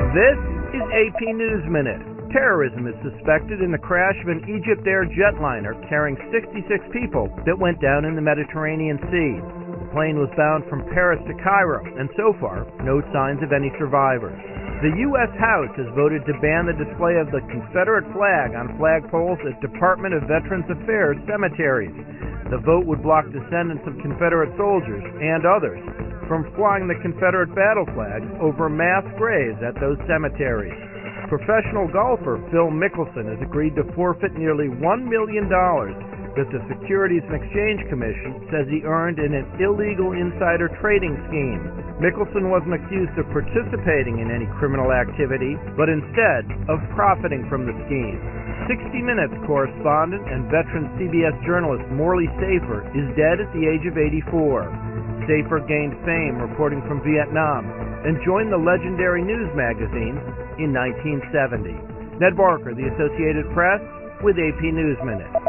This is AP News Minute. Terrorism is suspected in the crash of an Egypt Air jetliner carrying 66 people that went down in the Mediterranean Sea. The plane was bound from Paris to Cairo, and so far, no signs of any survivors. The U.S. House has voted to ban the display of the Confederate flag on flagpoles at Department of Veterans Affairs cemeteries. The vote would block descendants of Confederate soldiers and others from flying the Confederate battle flag over mass graves at those cemeteries. Professional golfer Phil Mickelson has agreed to forfeit nearly $1 million that the Securities and Exchange Commission says he earned in an illegal insider trading scheme. Mickelson wasn't accused of participating in any criminal activity, but instead of profiting from the scheme. 60 Minutes correspondent and veteran CBS journalist Morley Safer is dead at the age of 84. Safer gained fame reporting from Vietnam and joined the legendary news magazine in 1970. Ned Barker, The Associated Press, with AP News Minute.